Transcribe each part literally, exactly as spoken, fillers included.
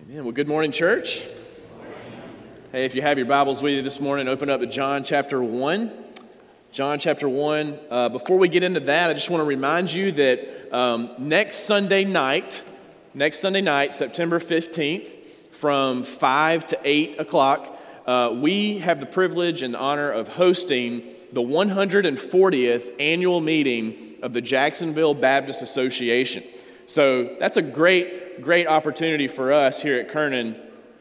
Yeah, well, good morning, church. Hey, if you have your Bibles with you this morning, open up to John chapter one. John chapter one. Uh, before we get into that, I just want to remind you that um, next Sunday night, next Sunday night, September fifteenth, from five to eight o'clock, uh, we have the privilege and honor of hosting the one hundred fortieth annual meeting of the Jacksonville Baptist Association. So that's a great, great opportunity for us here at Kernan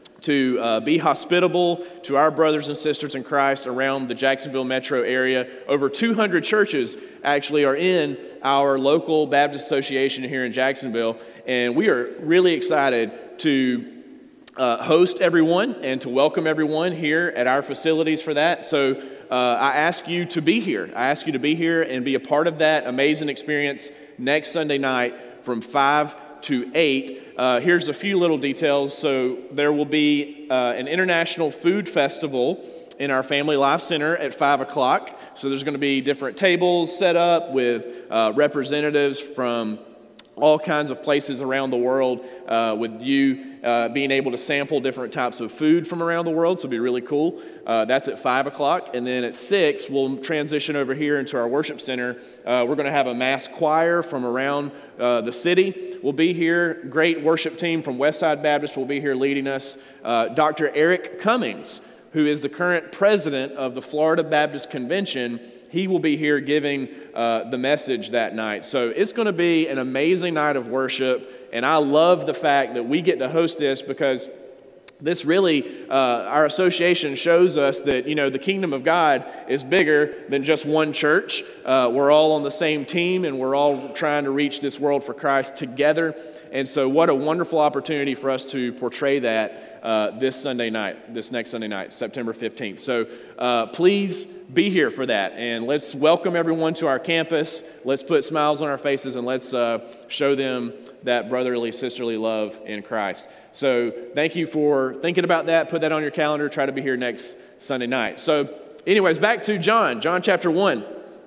to uh, be hospitable to our brothers and sisters in Christ around the Jacksonville metro area. Over two hundred churches actually are in our local Baptist Association here in Jacksonville, and we are really excited to uh, host everyone and to welcome everyone here at our facilities for that. So uh, I ask you to be here. I ask you to be here and be a part of that amazing experience next Sunday night from five to eight. Uh, here's a few little details. So there will be uh, an international food festival in our Family Life Center at five o'clock. So there's going to be different tables set up with uh, representatives from all kinds of places around the world, uh, with you uh, being able to sample different types of food from around the world. So it'll be really cool. Uh, that's at five o'clock. And then at six, we'll transition over here into our worship center. Uh, we're going to have a mass choir from around uh, the city. We'll be here. Great worship team from Westside Baptist will be here leading us. Uh, Doctor Eric Cummings, who is the current president of the Florida Baptist Convention, he will be here giving uh, the message that night. So it's going to be an amazing night of worship, and I love the fact that we get to host this because this really, uh, our association shows us that, you know, the kingdom of God is bigger than just one church. Uh, we're all on the same team, and we're all trying to reach this world for Christ together. And so what a wonderful opportunity for us to portray that uh, this Sunday night, this next Sunday night, September fifteenth. So uh, please be here for that, and let's welcome everyone to our campus. Let's put smiles on our faces, and let's uh, show them that brotherly, sisterly love in Christ. So thank you for thinking about that. Put that on your calendar. Try to be here next Sunday night. So anyways, back to John, John chapter one.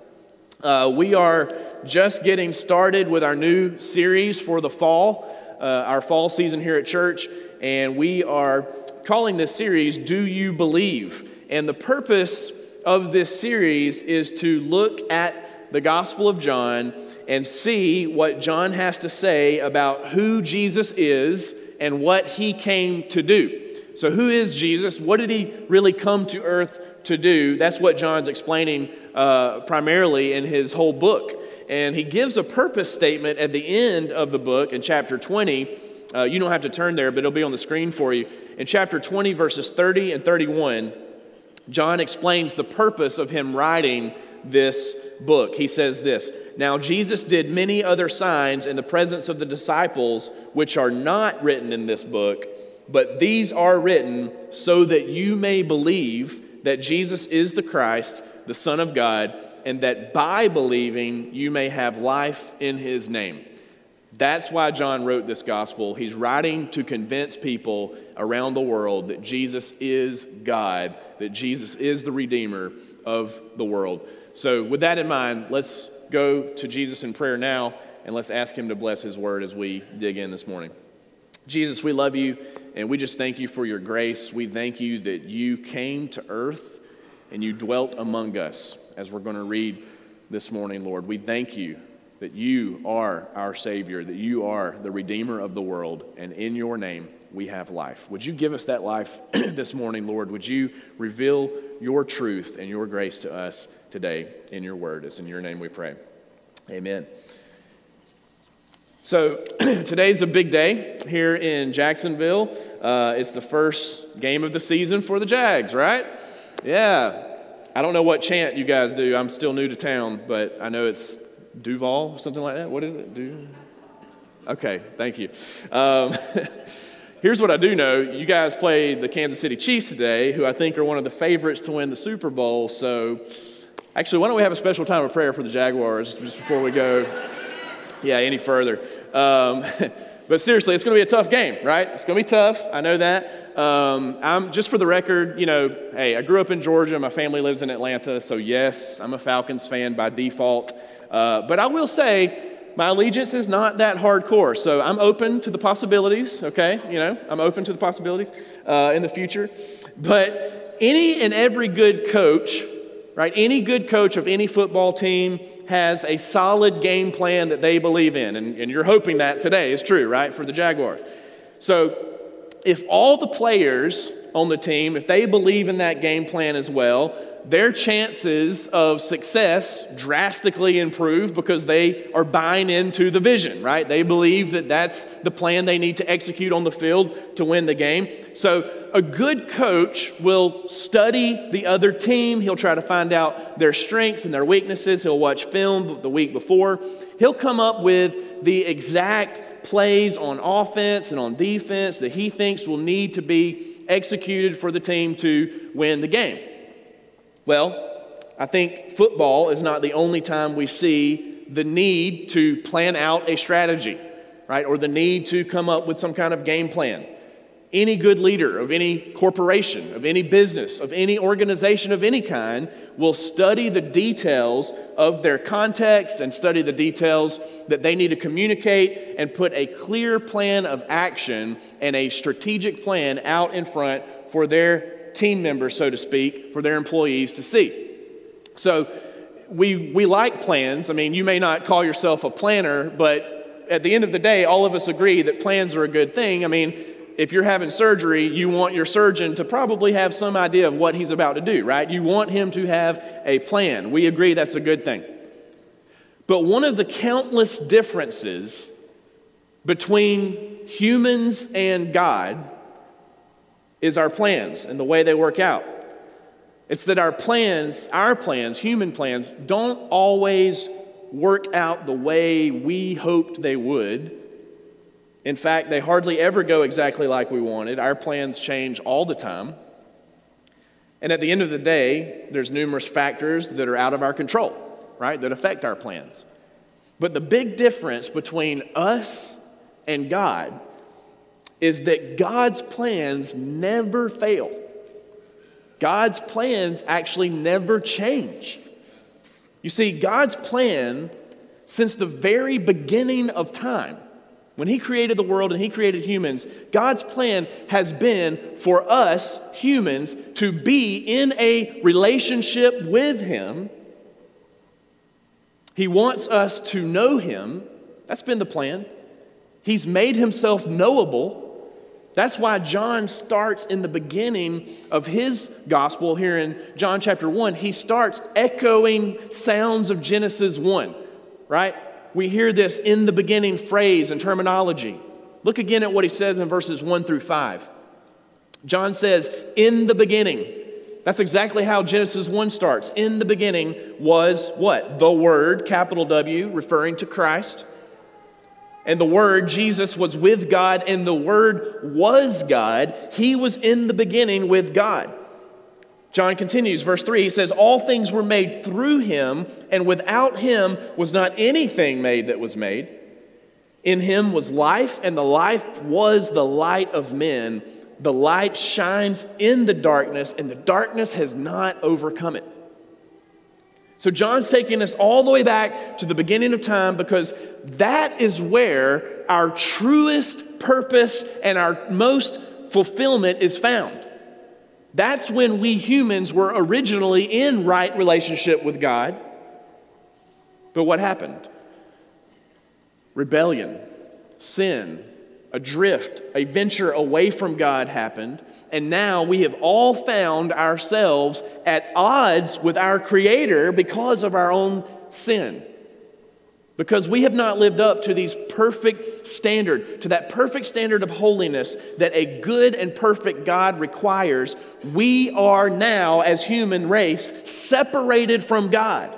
Uh, we are just getting started with our new series for the fall, uh, our fall season here at church, and we are calling this series, Do You Believe? And the purpose of this series is to look at the Gospel of John and see what John has to say about who Jesus is and what he came to do. So who is Jesus? What did he really come to earth to do? That's what John's explaining uh, primarily in his whole book. And he gives a purpose statement at the end of the book in chapter twenty. Uh, you don't have to turn there, but it'll be on the screen for you. In chapter twenty, verses thirty and thirty-one, John explains the purpose of him writing this book. He says this, "Now Jesus did many other signs in the presence of the disciples, which are not written in this book, but these are written so that you may believe that Jesus is the Christ, the Son of God, and that by believing you may have life in his name." That's why John wrote this gospel. He's writing to convince people around the world that Jesus is God, that Jesus is the Redeemer of the world. So with that in mind, let's go to Jesus in prayer now, and let's ask him to bless his word as we dig in this morning. Jesus, we love you, and we just thank you for your grace. We thank you that you came to earth and you dwelt among us, as we're going to read this morning, Lord. We thank you that you are our Savior, that you are the Redeemer of the world, and in your name we have life. Would you give us that life this morning, Lord? Would you reveal your truth and your grace to us today in your word? It's in your name we pray. Amen. So today's a big day here in Jacksonville. Uh, it's the first game of the season for the Jags, right? Yeah. I don't know what chant you guys do. I'm still new to town, but I know it's Duval, something like that. What is it? Du- okay, thank you. Um, here's what I do know. You guys played the Kansas City Chiefs today, who I think are one of the favorites to win the Super Bowl. So actually, why don't we have a special time of prayer for the Jaguars just before we go, yeah, any further. Um, but seriously, it's going to be a tough game, right? It's going to be tough. I know that. Um, I'm just for the record, you know, hey, I grew up in Georgia. My family lives in Atlanta. So yes, I'm a Falcons fan by default. Uh, but I will say, my allegiance is not that hardcore, so I'm open to the possibilities, okay? You know, I'm open to the possibilities uh, in the future. But any and every good coach, right, any good coach of any football team has a solid game plan that they believe in. And, and you're hoping that today is true, right, for the Jaguars. So if all the players on the team, if they believe in that game plan as well, their chances of success drastically improve because they are buying into the vision, right? They believe that that's the plan they need to execute on the field to win the game. So a good coach will study the other team. He'll try to find out their strengths and their weaknesses. He'll watch film the week before. He'll come up with the exact plays on offense and on defense that he thinks will need to be executed for the team to win the game. Well, I think football is not the only time we see the need to plan out a strategy, right? Or the need to come up with some kind of game plan. Any good leader of any corporation, of any business, of any organization of any kind will study the details of their context and study the details that they need to communicate and put a clear plan of action and a strategic plan out in front for their team members, so to speak, for their employees to see. So we we like plans. I mean, you may not call yourself a planner, but at the end of the day, all of us agree that plans are a good thing. I mean, if you're having surgery, you want your surgeon to probably have some idea of what he's about to do, right? You want him to have a plan. We agree that's a good thing. But one of the countless differences between humans and God is our plans and the way they work out. It's that our plans, our plans, human plans, don't always work out the way we hoped they would. In fact, they hardly ever go exactly like we wanted. Our plans change all the time. And at the end of the day, there's numerous factors that are out of our control, right, that affect our plans. But the big difference between us and God is that God's plans never fail. God's plans actually never change. You see, God's plan, since the very beginning of time, when He created the world and He created humans, God's plan has been for us, humans, to be in a relationship with Him. He wants us to know Him. That's been the plan. He's made Himself knowable. That's why John starts in the beginning of his gospel here in John chapter one. He starts echoing sounds of Genesis one, right? We hear this in the beginning phrase and terminology. Look again at what he says in verses one through five. John says, in the beginning. That's exactly how Genesis one starts. In the beginning was what? The Word, capital W, referring to Christ. And the Word, Jesus, was with God, and the Word was God. He was in the beginning with God. John continues, verse three, he says, all things were made through Him, and without Him was not anything made that was made. In Him was life, and the life was the light of men. The light shines in the darkness, and the darkness has not overcome it. So John's taking us all the way back to the beginning of time because that is where our truest purpose and our most fulfillment is found. That's when we humans were originally in right relationship with God. But what happened? Rebellion, sin, adrift, a venture away from God happened. And now we have all found ourselves at odds with our Creator because of our own sin. Because we have not lived up to these perfect standard, to that perfect standard of holiness that a good and perfect God requires. We are now, as human race, separated from God.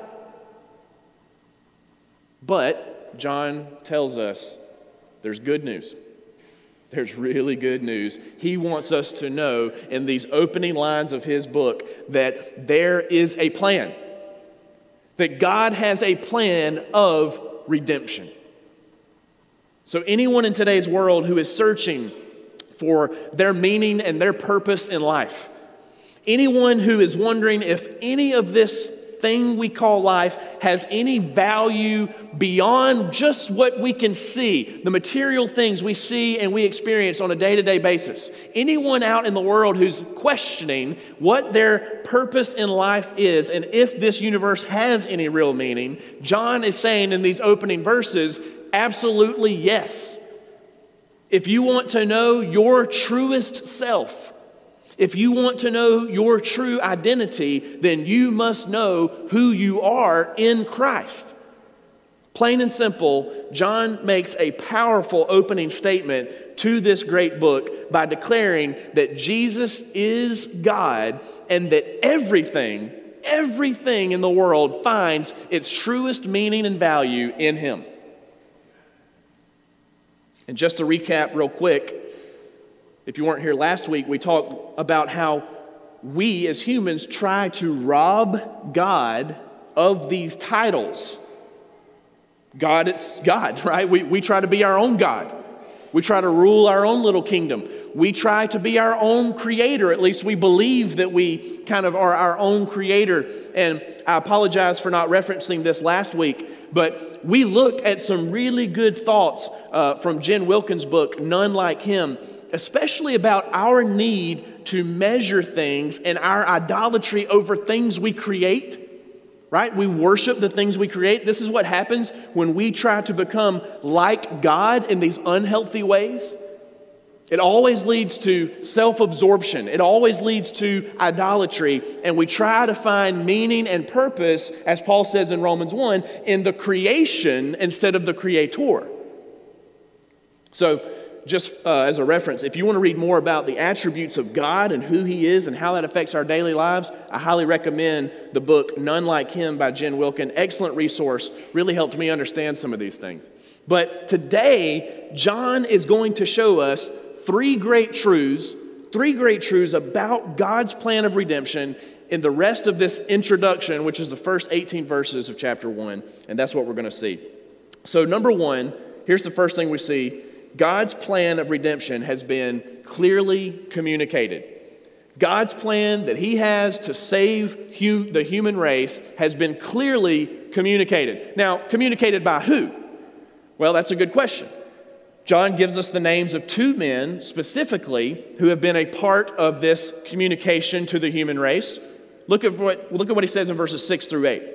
But John tells us there's good news. There's really good news. He wants us to know in these opening lines of his book that there is a plan. That God has a plan of redemption. So anyone in today's world who is searching for their meaning and their purpose in life, anyone who is wondering if any of this thing we call life has any value beyond just what we can see, the material things we see and we experience on a day-to-day basis. Anyone out in the world who's questioning what their purpose in life is and if this universe has any real meaning, John is saying in these opening verses, absolutely yes. If you want to know your truest self, if you want to know your true identity, then you must know who you are in Christ. Plain and simple, John makes a powerful opening statement to this great book by declaring that Jesus is God and that everything, everything in the world finds its truest meaning and value in Him. And just to recap real quick, if you weren't here last week, we talked about how we as humans try to rob God of these titles. God, it's God, right? We, we try to be our own God. We try to rule our own little kingdom. We try to be our own creator. At least we believe that we kind of are our own creator. And I apologize for not referencing this last week, but we looked at some really good thoughts uh, from Jen Wilkins' book, None Like Him, especially about our need to measure things and our idolatry over things we create, right? We worship the things we create. This is what happens when we try to become like God in these unhealthy ways. It always leads to self-absorption. It always leads to idolatry. And we try to find meaning and purpose, as Paul says in Romans one, in the creation instead of the creator. So, just uh, as a reference, if you want to read more about the attributes of God and who He is and how that affects our daily lives, I highly recommend the book None Like Him by Jen Wilkin. Excellent resource. Really helped me understand some of these things. But today, John is going to show us three great truths, three great truths about God's plan of redemption in the rest of this introduction, which is the first eighteen verses of chapter one. And that's what we're going to see. So number one, here's the first thing we see. God's plan of redemption has been clearly communicated. God's plan that He has to save hu- the human race has been clearly communicated. Now, communicated by who? Well, that's a good question. John gives us the names of two men specifically who have been a part of this communication to the human race. Look at what, look at what he says in verses six through eight.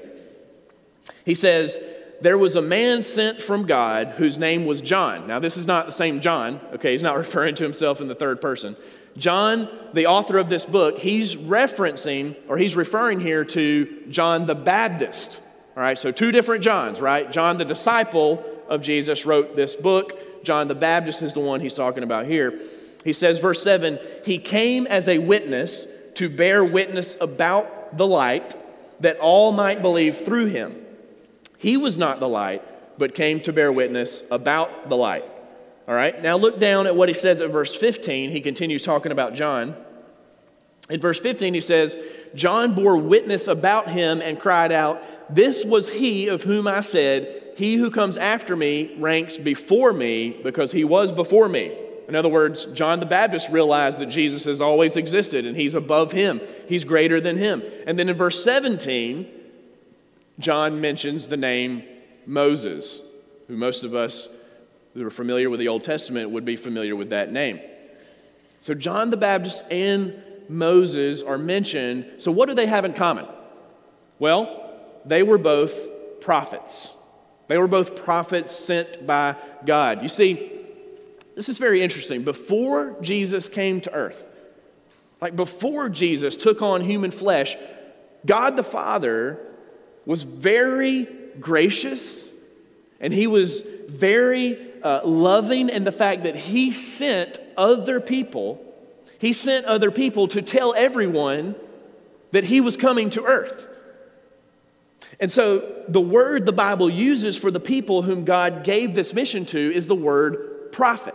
He says, there was a man sent from God whose name was John. Now, this is not the same John, okay? He's not referring to himself in the third person. John, the author of this book, he's referencing, or he's referring here to John the Baptist. All right, so two different Johns, right? John the disciple of Jesus wrote this book. John the Baptist is the one he's talking about here. He says, verse seven, he came as a witness to bear witness about the light, that all might believe through him. He was not the light, but came to bear witness about the light. All right, now look down at what he says at verse fifteen. He continues talking about John. In verse fifteen, he says, John bore witness about him and cried out, this was he of whom I said, he who comes after me ranks before me because he was before me. In other words, John the Baptist realized that Jesus has always existed and he's above him. He's greater than him. And then in verse seventeen, John mentions the name Moses, who most of us who are familiar with the Old Testament would be familiar with that name. So John the Baptist and Moses are mentioned. So what do they have in common? Well, they were both prophets. They were both prophets sent by God. You see, this is very interesting. Before Jesus came to earth, like before Jesus took on human flesh, God the Father was very gracious, and he was very uh, loving in the fact that he sent other people, he sent other people to tell everyone that he was coming to earth. And so the word the Bible uses for the people whom God gave this mission to is the word prophet.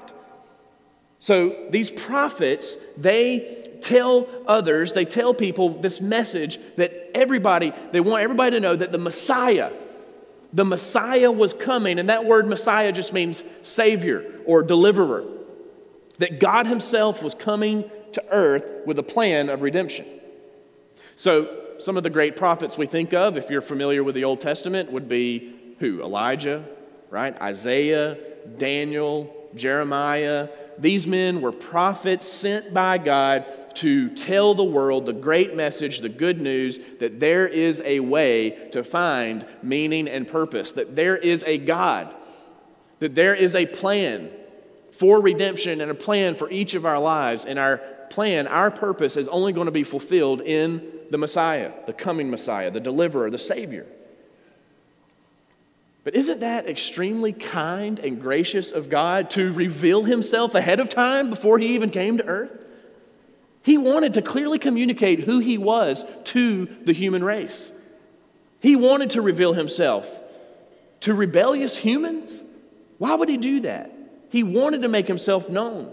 So these prophets, they tell others, they tell people this message that everybody, they want everybody to know that the Messiah, the Messiah was coming, and that word Messiah just means Savior or deliverer. That God himself was coming to earth with a plan of redemption. So some of the great prophets we think of, if you're familiar with the Old Testament, would be who? Elijah, right? Isaiah, Daniel, Jeremiah. These men were prophets sent by God to tell the world the great message, the good news, that there is a way to find meaning and purpose, that there is a God, that there is a plan for redemption and a plan for each of our lives. And our plan, our purpose is only going to be fulfilled in the Messiah, the coming Messiah, the deliverer, the Savior. But isn't that extremely kind and gracious of God to reveal himself ahead of time before he even came to earth? He wanted to clearly communicate who he was to the human race. He wanted to reveal himself to rebellious humans. Why would he do that? He wanted to make himself known.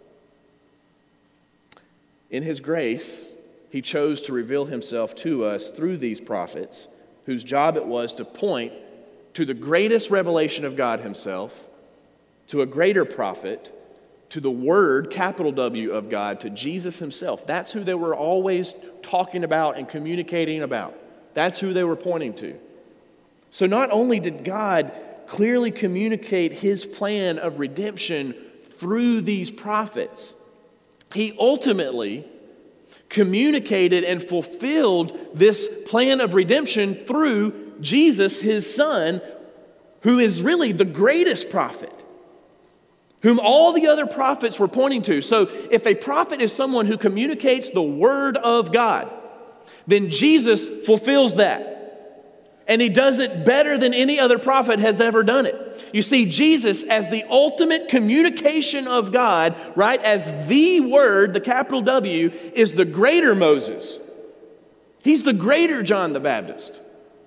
In his grace, he chose to reveal himself to us through these prophets, whose job it was to point to the greatest revelation of God himself, to a greater prophet, to the Word, capital W, of God, to Jesus himself. That's who they were always talking about and communicating about. That's who they were pointing to. So not only did God clearly communicate his plan of redemption through these prophets, he ultimately communicated and fulfilled this plan of redemption through Jesus, his son, who is really the greatest prophet, whom all the other prophets were pointing to. So if a prophet is someone who communicates the word of God, then Jesus fulfills that. And he does it better than any other prophet has ever done it. You see, Jesus, as the ultimate communication of God, right, as the Word, the capital W, is the greater Moses. He's the greater John the Baptist.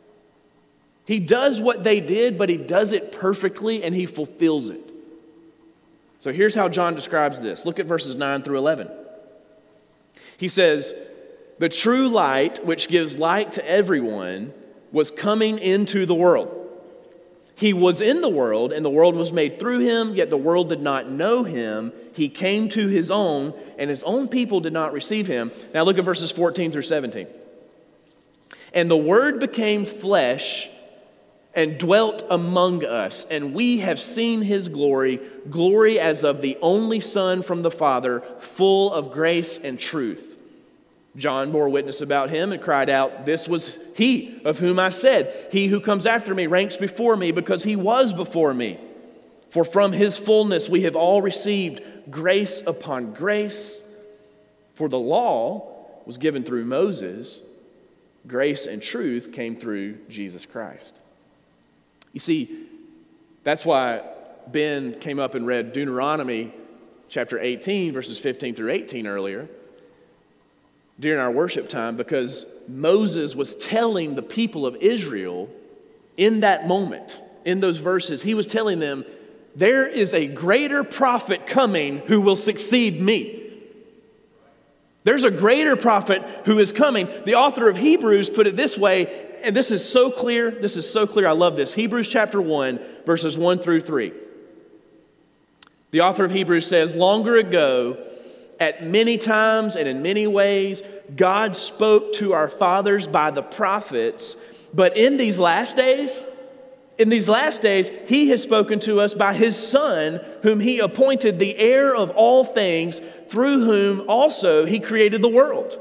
He does what they did, but he does it perfectly and he fulfills it. So here's how John describes this. Look at verses nine through eleven. He says, "The true light, which gives light to everyone, was coming into the world. He was in the world, and the world was made through him, yet the world did not know him. He came to his own, and his own people did not receive him." Now look at verses fourteen through seventeen. "And the Word became flesh and dwelt among us, and we have seen his glory, glory as of the only Son from the Father, full of grace and truth. John bore witness about him and cried out, 'This was he of whom I said, he who comes after me ranks before me, because he was before me. For from his fullness we have all received grace upon grace. For the law was given through Moses, grace and truth came through Jesus Christ.'" You see, that's why Ben came up and read Deuteronomy chapter eighteen, verses fifteen through eighteen earlier during our worship time, because Moses was telling the people of Israel in that moment, in those verses, he was telling them, there is a greater prophet coming who will succeed me. There's a greater prophet who is coming. The author of Hebrews put it this way, and this is so clear, this is so clear, I love this. Hebrews chapter one, verses one through three. The author of Hebrews says, "Longer ago, at many times and in many ways, God spoke to our fathers by the prophets, but in these last days, in these last days, he has spoken to us by his Son, whom he appointed the heir of all things, through whom also he created the world.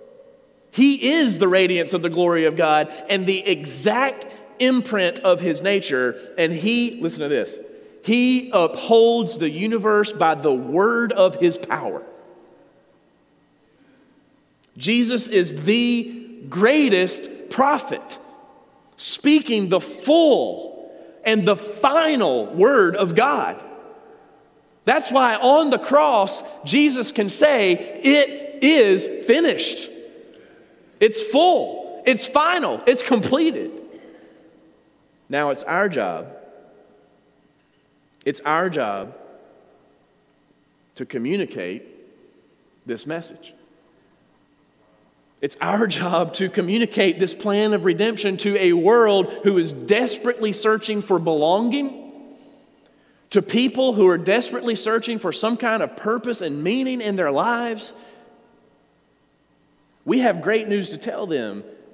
He is the radiance of the glory of God and the exact imprint of his nature, and he," listen to this, "he upholds the universe by the word of his power." Jesus is the greatest prophet, speaking the full and the final word of God. That's why on the cross, Jesus can say, "It is finished." It's full, it's final, it's completed. Now it's our job, it's our job to communicate this message. It's our job to communicate this plan of redemption to a world who is desperately searching for belonging, to people who are desperately searching for some kind of purpose and meaning in their lives. We have great news to tell them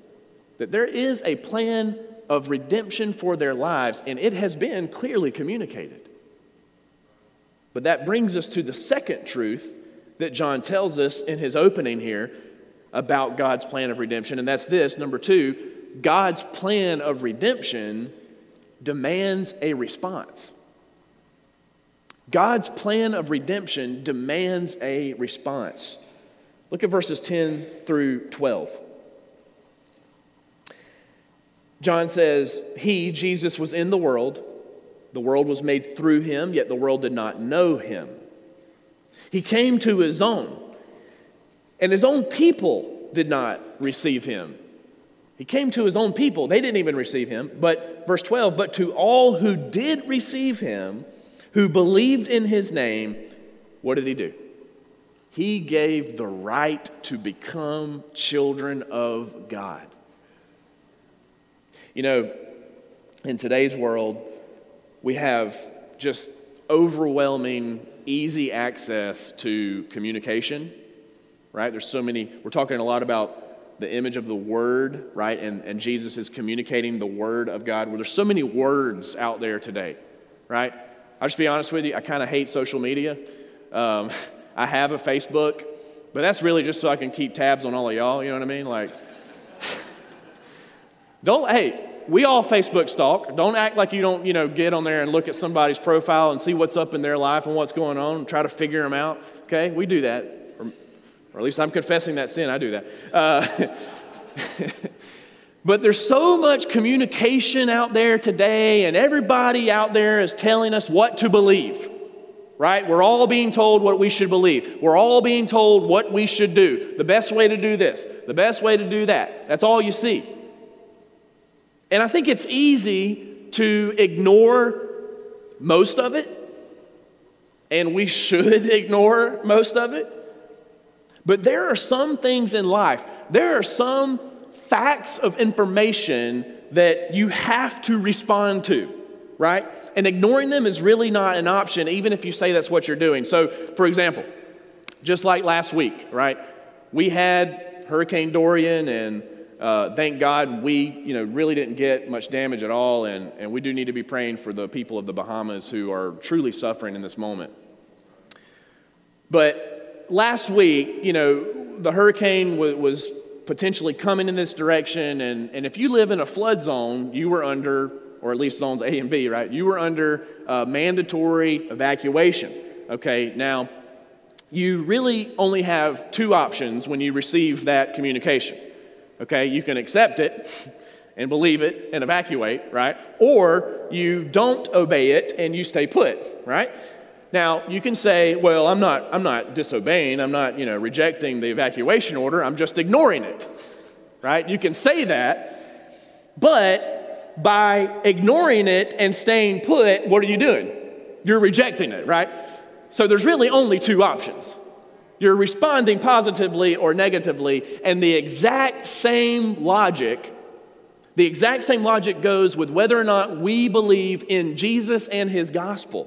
that there is a plan of redemption for their lives, and it has been clearly communicated. But that brings us to the second truth that John tells us in his opening here about God's plan of redemption, and that's this. Number two, God's plan of redemption demands a response. God's plan of redemption demands a response. Look at verses ten through twelve. John says, He, Jesus, was in the world. The world was made through him, yet the world did not know him. He came to his own, and his own people did not receive him. He came to his own people. They didn't even receive him. But verse twelve, but to all who did receive him, who believed in his name, what did he do? He gave the right to become children of God. You know, in today's world, we have just overwhelming, easy access to communication, right? There's so many, we're talking a lot about the image of the Word, right? And, and Jesus is communicating the Word of God. Well, there's so many words out there today, right? I'll just be honest with you, I kind of hate social media. Um, I have a Facebook, but that's really just so I can keep tabs on all of y'all, you know what I mean? Like, don't, hey, we all Facebook stalk. Don't act like you don't, you know, get on there and look at somebody's profile and see what's up in their life and what's going on and try to figure them out, okay? We do that, or, or at least I'm confessing that sin, I do that. Uh, but there's so much communication out there today, and everybody out there is telling us what to believe, right? We're all being told what we should believe. We're all being told what we should do. The best way to do this, the best way to do that. That's all you see. And I think it's easy to ignore most of it, and we should ignore most of it. But there are some things in life, there are some facts of information that you have to respond to, right? And ignoring them is really not an option, even if you say that's what you're doing. So, for example, just like last week, right? We had Hurricane Dorian, and Uh, thank God we, you know, really didn't get much damage at all, and, and we do need to be praying for the people of the Bahamas who are truly suffering in this moment. But last week, you know, the hurricane w- was potentially coming in this direction, and, and if you live in a flood zone, you were under, or at least zones A and B, right? You were under uh, mandatory evacuation, okay? Now, you really only have two options when you receive that communication. Okay, you can accept it and believe it and evacuate, right? Or you don't obey it and you stay put, right? Now, you can say, well, I'm not I'm not disobeying, I'm not, you know, rejecting the evacuation order, I'm just ignoring it. Right? You can say that, but by ignoring it and staying put, what are you doing? You're rejecting it, right? So there's really only two options. You're responding positively or negatively, and the exact same logic, the exact same logic goes with whether or not we believe in Jesus and his gospel.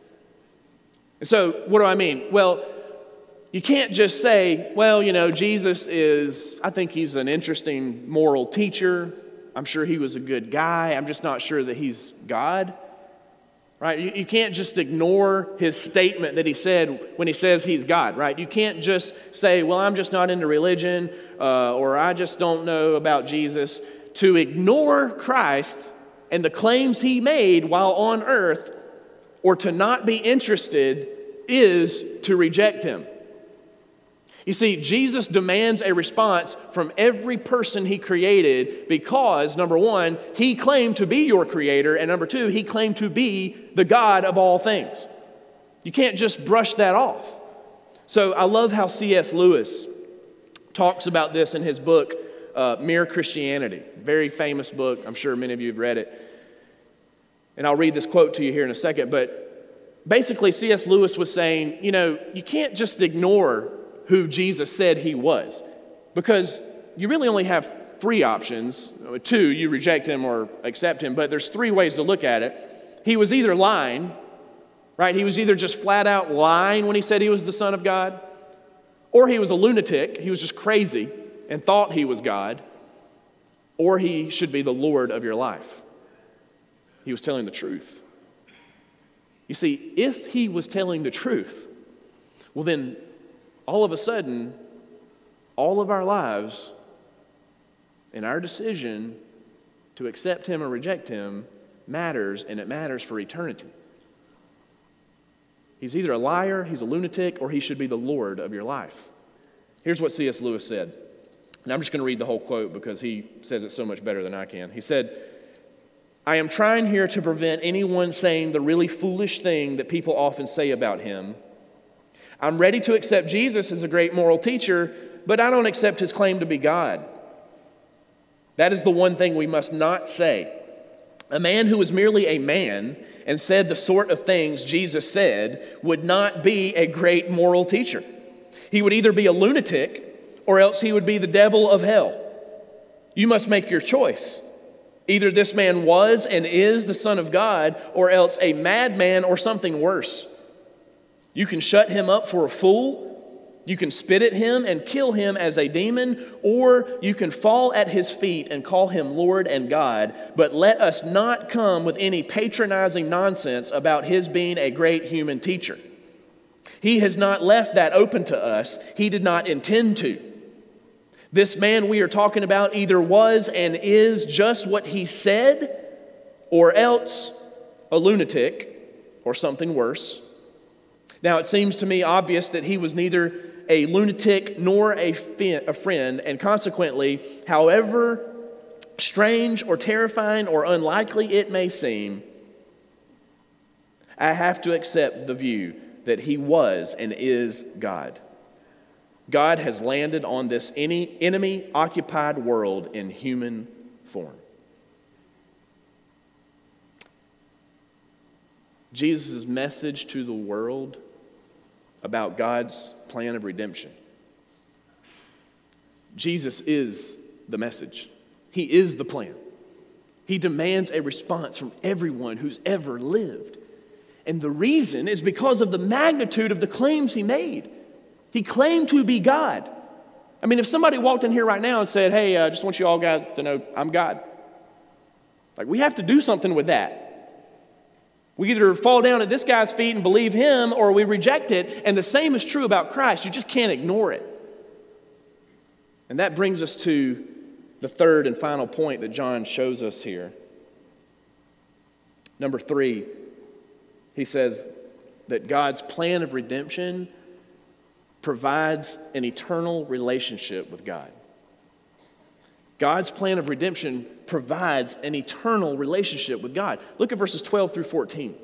And so, what do I mean? Well, you can't just say, well, you know, Jesus is, I think he's an interesting moral teacher. I'm sure he was a good guy. I'm just not sure that he's God. Right? You, you can't just ignore his statement that he said when he says he's God, right? You can't just say, well, I'm just not into religion, uh, or I just don't know about Jesus. To ignore Christ and the claims he made while on earth, or to not be interested, is to reject him. You see, Jesus demands a response from every person he created because, number one, he claimed to be your creator, and number two, he claimed to be the God of all things. You can't just brush that off. So I love how C S Lewis talks about this in his book, uh, Mere Christianity. Very famous book. I'm sure many of you have read it. And I'll read this quote to you here in a second. But basically, C S Lewis was saying, you know, you can't just ignore who Jesus said he was, because you really only have three options. Two, you reject him or accept him, but there's three ways to look at it. He was either lying, right? He was either just flat out lying when he said he was the Son of God, or he was a lunatic. He was just crazy and thought he was God, or he should be the Lord of your life. He was telling the truth. You see, if he was telling the truth, well then, all of a sudden, all of our lives and our decision to accept him or reject him matters, and it matters for eternity. He's either a liar, he's a lunatic, or he should be the Lord of your life. Here's what C S Lewis said. And I'm just going to read the whole quote because he says it so much better than I can. He said, "I am trying here to prevent anyone saying the really foolish thing that people often say about him. I'm ready to accept Jesus as a great moral teacher, but I don't accept his claim to be God. That is the one thing we must not say. A man who was merely a man and said the sort of things Jesus said would not be a great moral teacher. He would either be a lunatic or else he would be the devil of hell. You must make your choice. Either this man was and is the Son of God, or else a madman or something worse. You can shut him up for a fool, you can spit at him and kill him as a demon, or you can fall at his feet and call him Lord and God. But let us not come with any patronizing nonsense about his being a great human teacher. He has not left that open to us. He did not intend to. This man we are talking about either was and is just what he said, or else a lunatic or something worse. Now, it seems to me obvious that he was neither a lunatic nor a, fi- a friend, and consequently, however strange or terrifying or unlikely it may seem, I have to accept the view that he was and is God. God has landed on this enemy-occupied world in human form. Jesus' message to the world about God's plan of redemption. Jesus is the message. He is the plan. He demands a response from everyone who's ever lived. And the reason is because of the magnitude of the claims he made. He claimed to be God. I mean, if somebody walked in here right now and said, hey, I uh, just want you all guys to know I'm God. Like, we have to do something with that. We either fall down at this guy's feet and believe him, or we reject it. And the same is true about Christ. You just can't ignore it. And that brings us to the third and final point that John shows us here. Number three, he says that God's plan of redemption provides an eternal relationship with God. God's plan of redemption provides an eternal relationship with God. Look at verses twelve through fourteen.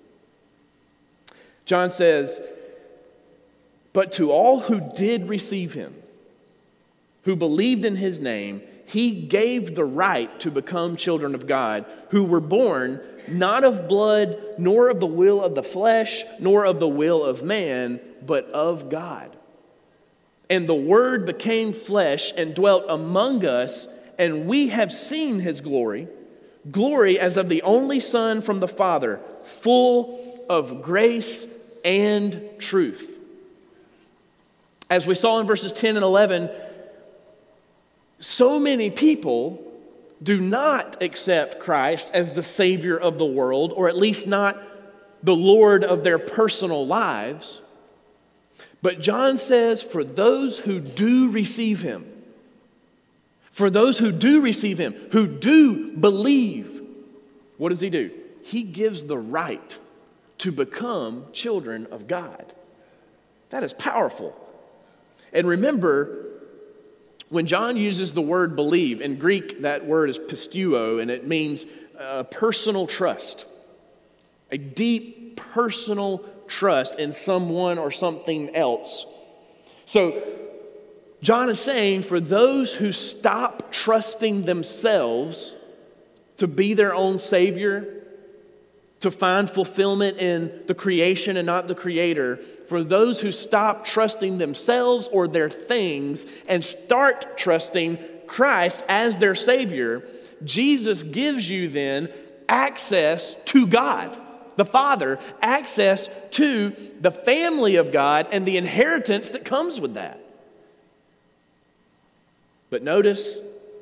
John says, "But to all who did receive him, who believed in his name, he gave the right to become children of God, who were born not of blood, nor of the will of the flesh, nor of the will of man, but of God. And the Word became flesh and dwelt among us, and we have seen his glory, glory as of the only Son from the Father, full of grace and truth." As we saw in verses ten and eleven, so many people do not accept Christ as the Savior of the world, or at least not the Lord of their personal lives. But John says, for those who do receive him, for those who do receive him, who do believe, what does he do? He gives the right to become children of God. That is powerful. And remember, when John uses the word believe, in Greek that word is pisteuo, and it means uh, personal trust. A deep personal trust in someone or something else. So, John is saying for those who stop trusting themselves to be their own Savior, to find fulfillment in the creation and not the Creator, for those who stop trusting themselves or their things and start trusting Christ as their Savior, Jesus gives you then access to God, the Father, access to the family of God and the inheritance that comes with that. But notice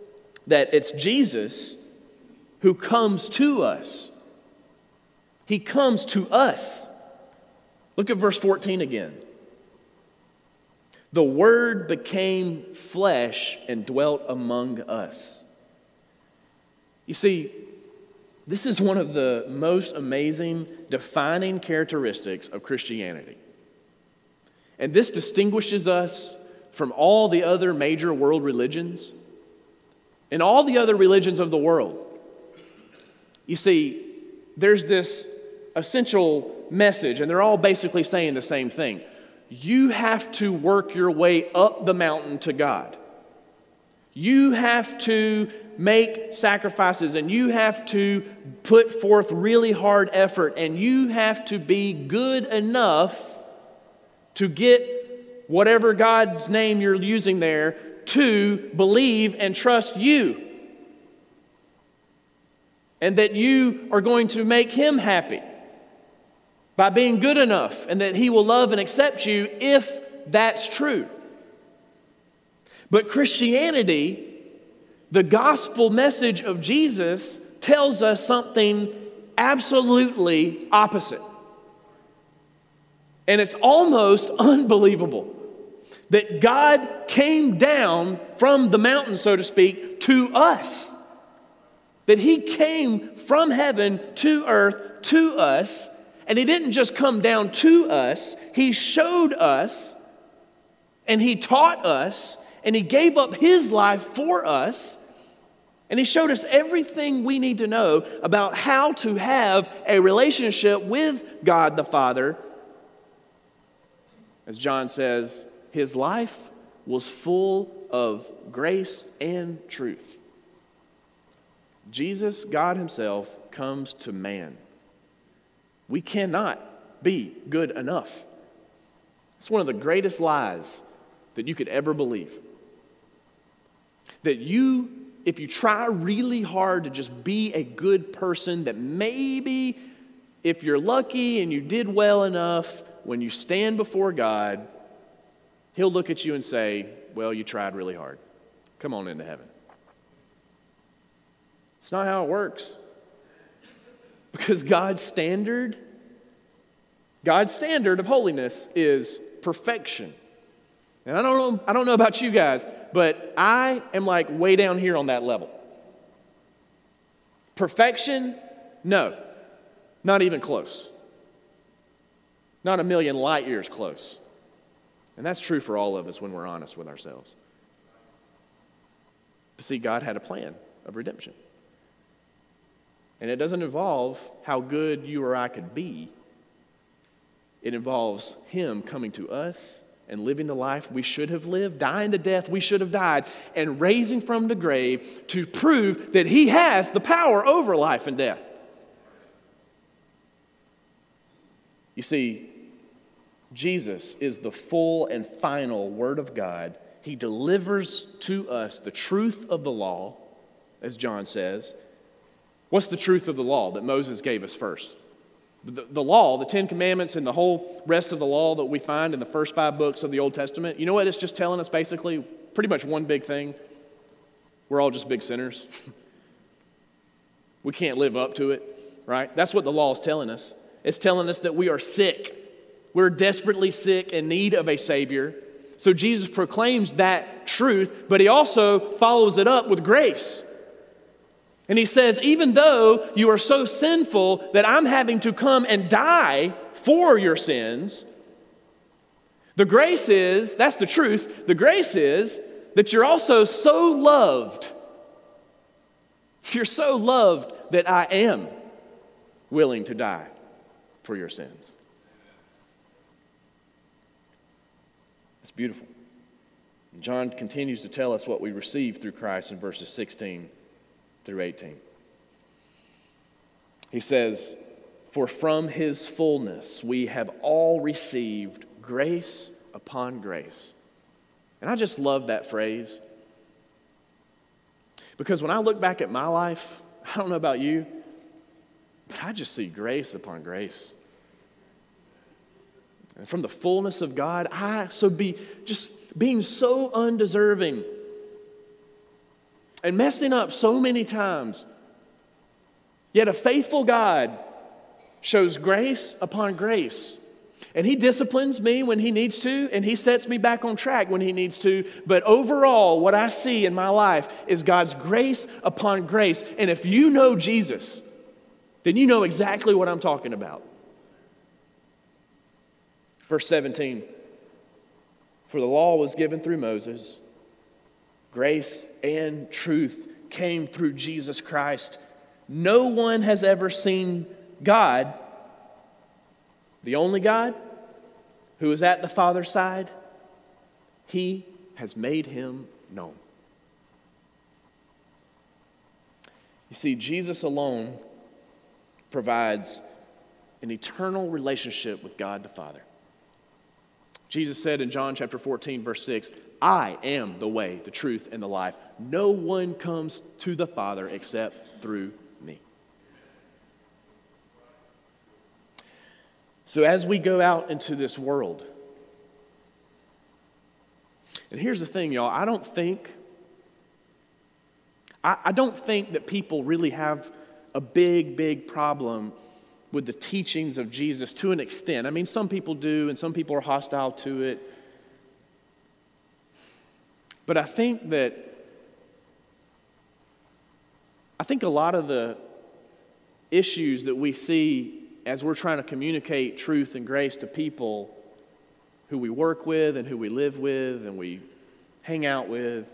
that it's Jesus who comes to us. He comes to us. Look at verse fourteen again. The Word became flesh and dwelt among us. You see, this is one of the most amazing, defining characteristics of Christianity. And this distinguishes us from all the other major world religions and all the other religions of the world. You see, there's this essential message, and they're all basically saying the same thing. You have to work your way up the mountain to God. You have to make sacrifices, and you have to put forth really hard effort, and you have to be good enough to get whatever God's name you're using there to believe and trust you. And that you are going to make Him happy by being good enough, and that He will love and accept you if that's true. But Christianity, the gospel message of Jesus, tells us something absolutely opposite. And it's almost unbelievable that God came down from the mountain, so to speak, to us. That He came from heaven to earth to us. And He didn't just come down to us, He showed us, and He taught us, and He gave up His life for us, and He showed us everything we need to know about how to have a relationship with God the Father. As John says, His life was full of grace and truth. Jesus, God Himself, comes to man. We cannot be good enough. It's one of the greatest lies that you could ever believe. That you, if you try really hard to just be a good person, that maybe if you're lucky and you did well enough, when you stand before God, He'll look at you and say, well, you tried really hard. Come on into heaven. It's not how it works. Because God's standard, God's standard of holiness is perfection. And I don't know, I don't know about you guys, but I am like way down here on that level. Perfection? No, not even close. Not a million light years close. And that's true for all of us when we're honest with ourselves. But see, God had a plan of redemption. And it doesn't involve how good you or I could be. It involves Him coming to us and living the life we should have lived, dying the death we should have died, and raising from the grave to prove that He has the power over life and death. You see, Jesus is the full and final Word of God. He delivers to us the truth of the law, as John says. What's the truth of the law that Moses gave us first? The, the law, the Ten Commandments, and the whole rest of the law that we find in the first five books of the Old Testament, you know what it's just telling us basically? Pretty much one big thing. We're all just big sinners. We can't live up to it, right? That's what the law is telling us. It's telling us that we are sick. We're desperately sick in need of a Savior. So Jesus proclaims that truth, but He also follows it up with grace. And He says, even though you are so sinful that I'm having to come and die for your sins, the grace is, that's the truth, the grace is that you're also so loved. You're so loved that I am willing to die for your sins. It's beautiful. And John continues to tell us what we receive through Christ in verses sixteen through eighteen. He says, for from His fullness we have all received grace upon grace. And I just love that phrase. Because when I look back at my life, I don't know about you, but I just see grace upon grace. And from the fullness of God, I so be just being so undeserving. and messing up so many times. Yet a faithful God shows grace upon grace. And He disciplines me when He needs to, and He sets me back on track when He needs to. But overall, what I see in my life is God's grace upon grace. And if you know Jesus, then you know exactly what I'm talking about. Verse seventeen, for the law was given through Moses, grace and truth came through Jesus Christ. No one has ever seen God, the only God who is at the Father's side. He has made Him known. You see, Jesus alone provides an eternal relationship with God the Father. Jesus said in John chapter fourteen, verse six, I am the way, the truth, and the life. No one comes to the Father except through me. So as we go out into this world, and here's the thing, y'all, I don't think, I, I don't think that people really have a big, big problem with the teachings of Jesus to an extent. I mean, some people do, and some people are hostile to it. But I think that, I think a lot of the issues that we see as we're trying to communicate truth and grace to people who we work with and who we live with and we hang out with,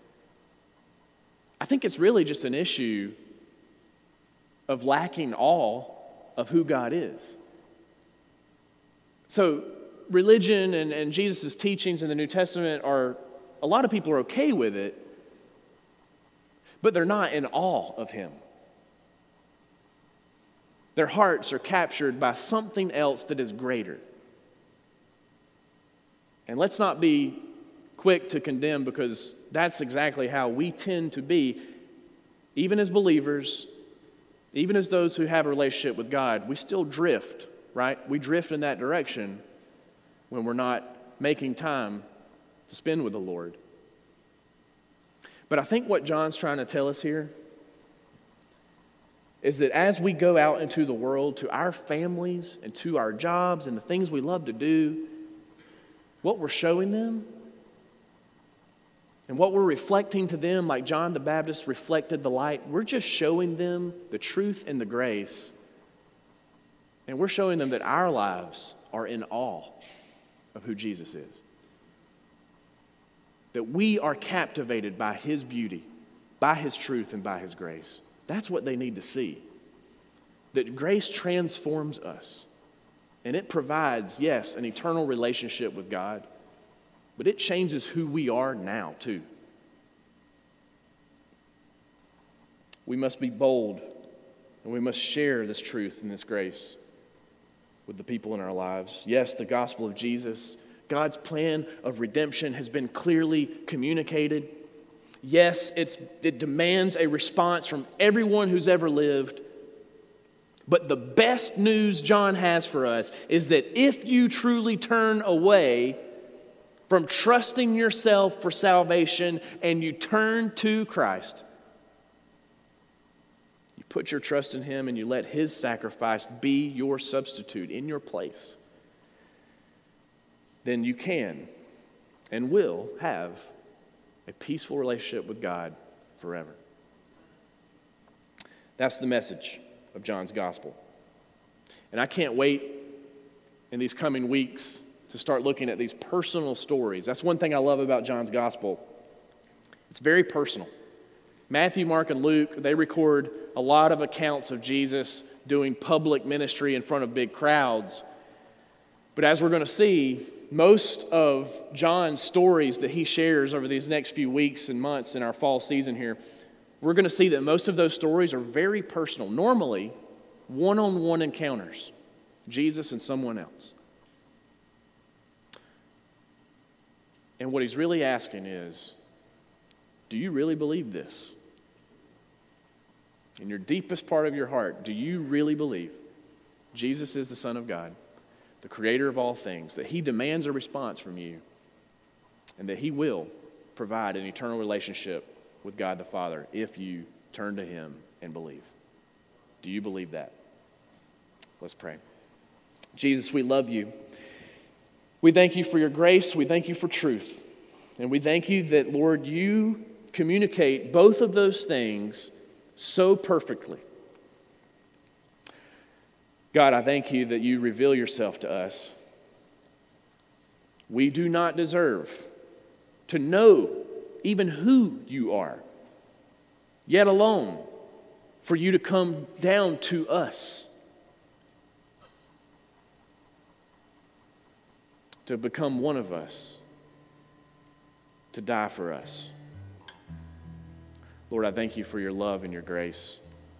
I think it's really just an issue of lacking awe of who God is. So religion and, and Jesus' teachings in the New Testament are, a lot of people are okay with it, but they're not in awe of Him. Their hearts are captured by something else that is greater. And let's not be quick to condemn, because that's exactly how we tend to be, even as believers. Even as those who have a relationship with God, we still drift, right? We drift in that direction when we're not making time to spend with the Lord. But I think what John's trying to tell us here is that as we go out into the world, to our families and to our jobs and the things we love to do, what we're showing them and what we're reflecting to them, like John the Baptist reflected the light, we're just showing them the truth and the grace. And we're showing them that our lives are in awe of who Jesus is. That we are captivated by His beauty, by His truth, and by His grace. That's what they need to see. That grace transforms us. And it provides, yes, an eternal relationship with God, but it changes who we are now, too. We must be bold, and we must share this truth and this grace with the people in our lives. Yes, the gospel of Jesus, God's plan of redemption, has been clearly communicated. Yes, it's, it demands a response from everyone who's ever lived. But the best news John has for us is that if you truly turn away from trusting yourself for salvation and you turn to Christ, you put your trust in Him and you let His sacrifice be your substitute in your place, then you can and will have a peaceful relationship with God forever. That's the message of John's gospel. And I can't wait in these coming weeks to start looking at these personal stories. That's one thing I love about John's gospel. It's very personal. Matthew, Mark, and Luke, they record a lot of accounts of Jesus doing public ministry in front of big crowds. But as we're going to see, most of John's stories that he shares over these next few weeks and months in our fall season here, we're going to see that most of those stories are very personal. Normally, one-on-one encounters, Jesus and someone else. And what he's really asking is, do you really believe this? In your deepest part of your heart, do you really believe Jesus is the Son of God, the creator of all things, that He demands a response from you, and that He will provide an eternal relationship with God the Father if you turn to him and believe. Do you believe that? Let's pray. Jesus, we love you. We thank you for your grace. We thank you for truth. And we thank you that, Lord, you communicate both of those things so perfectly. God, I thank you that you reveal yourself to us. We do not deserve to know even who you are, yet alone for you to come down to us, to become one of us, to die for us. Lord, I thank you for your love and your grace.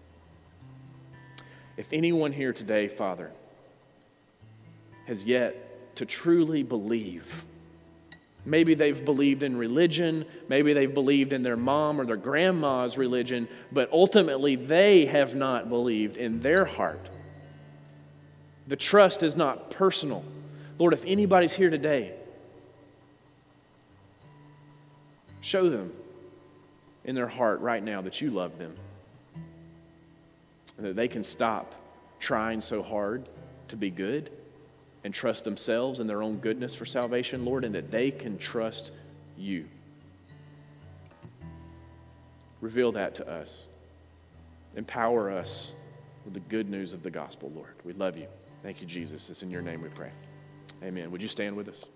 If anyone here today, Father, has yet to truly believe, maybe they've believed in religion, maybe they've believed in their mom or their grandma's religion, but ultimately they have not believed in their heart. The trust is not personal. Lord, if anybody's here today, show them in their heart right now that you love them, and that they can stop trying so hard to be good and trust themselves and their own goodness for salvation, Lord, and that they can trust you. Reveal that to us. Empower us with the good news of the gospel, Lord. We love you. Thank you, Jesus. It's in your name we pray. Amen. Would you stand with us?